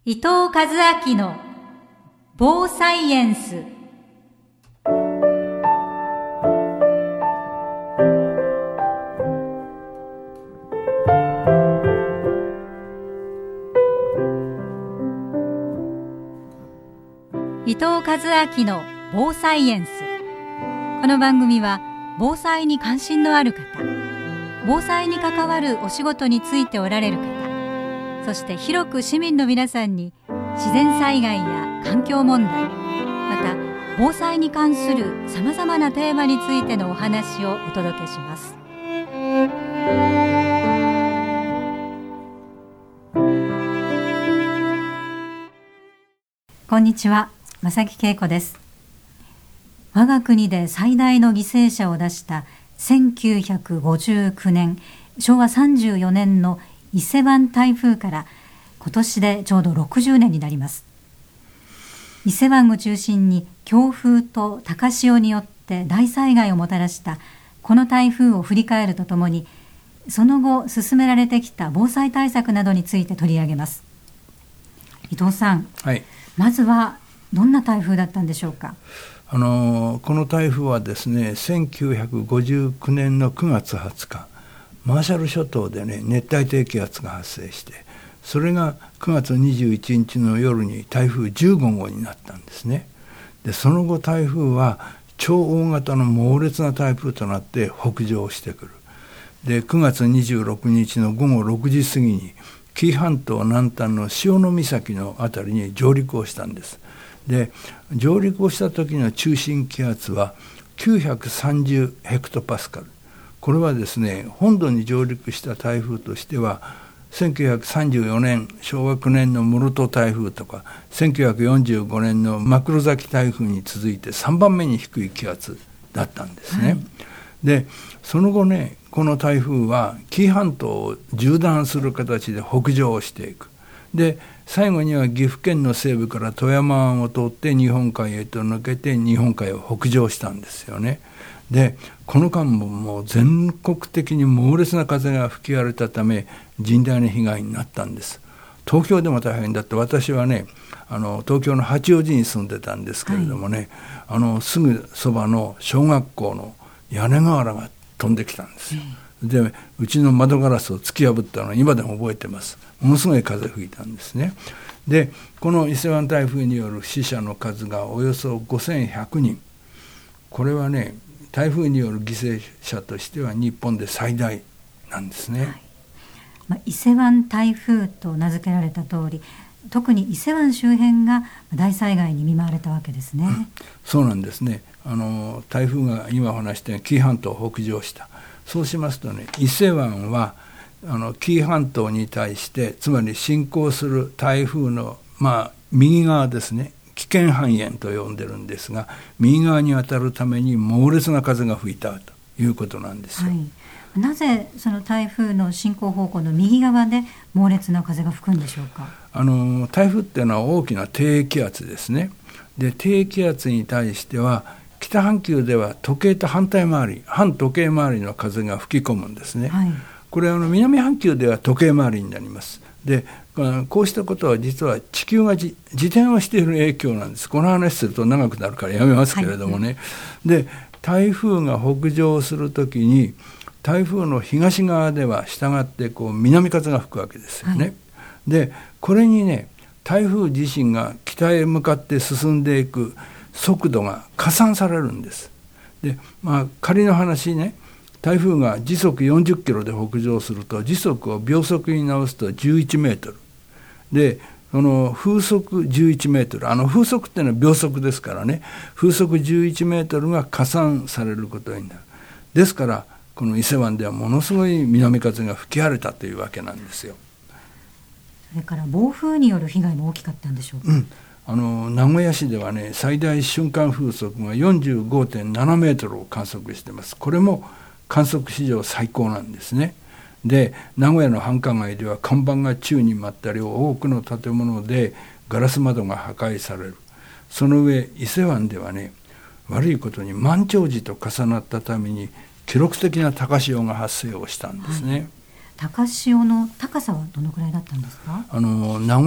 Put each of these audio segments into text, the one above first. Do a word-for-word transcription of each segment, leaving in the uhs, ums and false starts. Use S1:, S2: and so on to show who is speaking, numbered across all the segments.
S1: 伊藤和明の防災エンス。伊藤和明の防災エンス。この番組は防災に関心のある方、防災に関わるお仕事についておられる方、そして広く市民の皆さんに自然災害や環境問題、また防災に関するさまざまなテーマについてのお話をお届けします。こんにちは、正木恵子です。我が国で最大の犠牲者を出したせんきゅうひゃくごじゅうきゅうねんしょうわさんじゅうよねんの伊勢湾台風から今年でちょうどろくじゅうねんになります。伊勢湾を中心に強風と高潮によって大災害をもたらしたこの台風を振り返るとともに、その後進められてきた防災対策などについて取り上げます。伊藤さん、
S2: はい、ま
S1: ずはどんな台風だったんでしょうか。
S2: あのこの台風はですね、せんきゅうひゃくごじゅうきゅうねんのくがつはつか、マーシャル諸島でね、熱帯低気圧が発生して、それがくがつにじゅういちにちの夜に台風じゅうごごうになったんですね。でその後台風は超大型の猛烈な台風となって北上してくる。でくがつにじゅうろくにちのごごろくじ過ぎに紀伊半島南端の潮岬のあたりに上陸をしたんです。で上陸をした時の中心気圧はきゅうひゃくさんじゅうヘクトパスカル。これはですね、本土に上陸した台風としてはせんきゅうひゃくさんじゅうよねんしょうわきゅうねんの室戸台風とかせんきゅうひゃくよんじゅうごねんのマクロ崎台風に続いてさんばんめに低い気圧だったんですね、はい、でその後ね、この台風は紀伊半島を縦断する形で北上していく。で最後には岐阜県の西部から富山湾を通って日本海へと抜けて日本海を北上したんですよね。でこの間ももう全国的に猛烈な風が吹き荒れたため甚大な被害になったんです。東京でも大変だって、私はね、あの東京の八王子に住んでたんですけれどもね、はい、あのすぐそばの小学校の屋根瓦が飛んできたんですよ、うん、でうちの窓ガラスを突き破ったのを今でも覚えてます。ものすごい風吹いたんですね。でこの伊勢湾台風による死者の数がおよそごせんひゃくにん。これはね、台風による犠牲者としては日本で最大なんですね、はい。
S1: まあ、伊勢湾台風と名付けられた通り、特に伊勢湾周辺が大災害に見舞われたわけですね、うん、
S2: そうなんですね。あの台風が今お話したように紀伊半島を北上した。そうしますとね、伊勢湾はあの紀伊半島に対して、つまり進行する台風の、まあ、右側ですね、危険半円と呼んでるんですが、右側に当たるために猛烈な風が吹いたということなんですよ、はい。
S1: なぜその台風の進行方向の右側で猛烈な風が吹くんでしょうか。
S2: あの台風っていうのは大きな低気圧ですね。で低気圧に対しては北半球では時計と反対回り、反時計回りの風が吹き込むんですね、はい。これはあの南半球では時計回りになります。でこうしたことは実は地球が自転をしている影響なんです。この話すると長くなるからやめますけれどもね、はい、で台風が北上するときに台風の東側では従ってこう南風が吹くわけですよね、はい。でこれにね、台風自身が北へ向かって進んでいく速度が加算されるんです。で、まあ、仮の話ね、台風が時速よんじゅっキロで北上すると時速を秒速に直すとじゅういちメートルで、その風速じゅういちメートル、あの風速っていうのは秒速ですからね、風速じゅういちメートルが加算されることになる。ですからこの伊勢湾ではものすごい南風が吹き荒れたというわけなんですよ。
S1: それから暴風による被害も大きかったんでしょうか。うん、
S2: あの名古屋市ではね、最大瞬間風速が よんじゅうごてんななメートルを観測しています。これも観測史上最高なんですね。で名古屋の繁華街では看板が宙に舞ったり、多くの建物でガラス窓が破壊される。その上伊勢湾ではね、悪いことに満潮時と重なったために記録的な高潮が発生をしたんですね、はい。
S1: 高潮の高さはどのくらいだったんですか。
S2: あの名古屋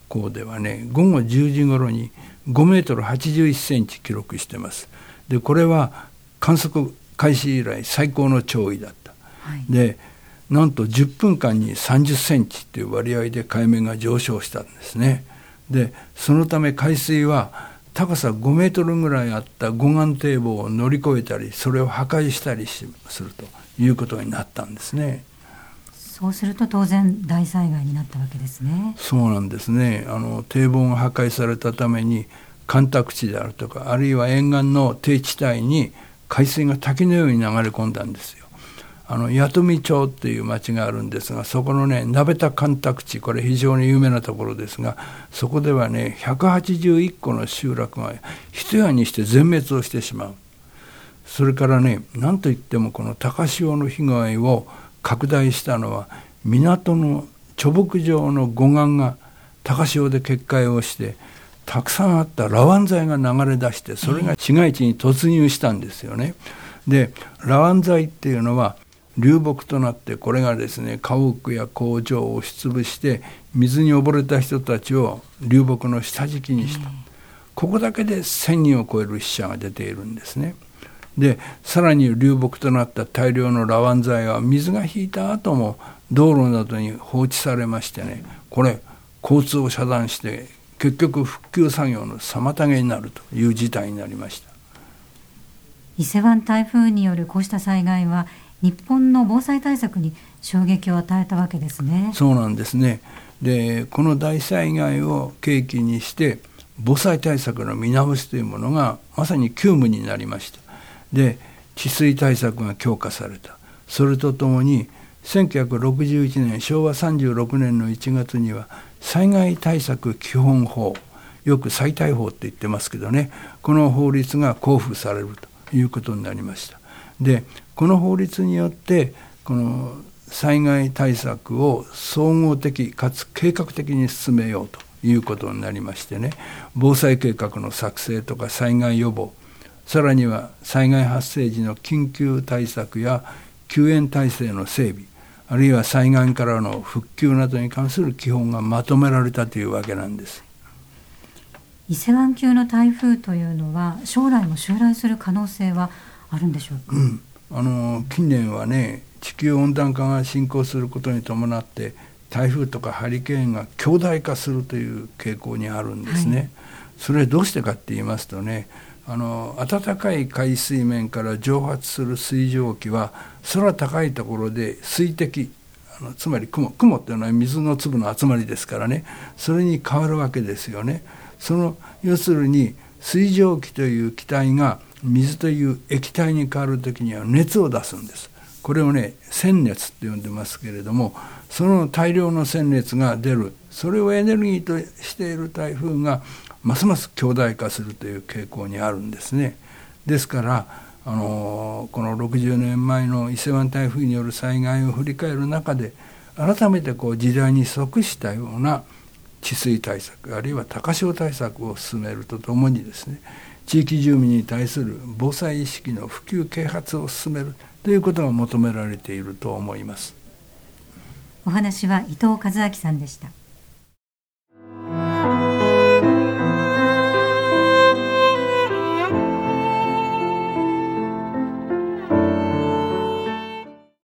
S2: 港ではね、ごごじゅうじ頃にごメートルはちじゅういっセンチ記録してます。でこれは観測開始以来最高の潮位だった、はい、でなんとじゅっぷんかんにさんじゅっセンチっていう割合で海面が上昇したんですね。でそのため海水は高さごメートルぐらいあった護岸堤防を乗り越えたり、それを破壊したりするということになったんですね。
S1: そうすると当然大災害になったわけですね。
S2: そうなんですね。あの堤防が破壊されたために干拓地であるとか、あるいは沿岸の低地帯に海水が滝のように流れ込んだんですよ。あの弥富町っていう町があるんですが、そこのね鍋田干拓地、これ非常に有名なところですが、そこではねひゃくはちじゅういっこの集落が一夜にして全滅をしてしまう。それからね、なんといってもこの高潮の被害を拡大したのは、港の貯木場の護岸が高潮で決壊をして、たくさんあったラワン材が流れ出して、それが市街地に突入したんですよね。でラワン材っていうのは流木となって、これがですね家屋や工場を押しつぶして水に溺れた人たちを流木の下敷きにした。ここだけでせんにんを超える死者が出ているんですね。でさらに流木となった大量のラワン材は水が引いた後も道路などに放置されましてね、これ交通を遮断して結局復旧作業の妨げになるという事態になりました。
S1: 伊勢湾台風によるこうした災害は日本の防災対策に衝撃を与えたわけですね。
S2: そうなんですね。でこの大災害を契機にして防災対策の見直しというものがまさに急務になりました。で治水対策が強化された。それとともにせんきゅうひゃくろくじゅういちねんしょうわさんじゅうろくねんのいちがつには災害対策基本法、よく災対法って言ってますけどね、この法律が公布されるということになりました。でこの法律によってこの災害対策を総合的かつ計画的に進めようということになりましてね、防災計画の作成とか災害予防、さらには災害発生時の緊急対策や救援体制の整備、あるいは災害からの復旧などに関する基本がまとめられたというわけなんです。
S1: 伊勢湾級の台風というのは将来も襲来する可能性はあるんでしょうか。
S2: うん、あの近年はね、地球温暖化が進行することに伴って台風とかハリケーンが強大化するという傾向にあるんですね、はい、それどうしてかって言いますとね、あの暖かい海水面から蒸発する水蒸気は空高いところで水滴、あのつまり雲、雲っていうのは水の粒の集まりですからね、それに変わるわけですよね。その要するに水蒸気という気体が水という液体に変わるときには熱を出すんです。これをね鮮熱って呼んでますけれども、その大量の鮮熱が出る、それをエネルギーとしている台風がますます強大化するという傾向にあるんですね。ですからあのこのろくじゅうねんまえの伊勢湾台風による災害を振り返る中で、改めてこう時代に即したような治水対策、あるいは高潮対策を進めるとともにですね、地域住民に対する防災意識の普及啓発を進めるということが求められていると思います。
S1: お話は伊藤和明さんでした。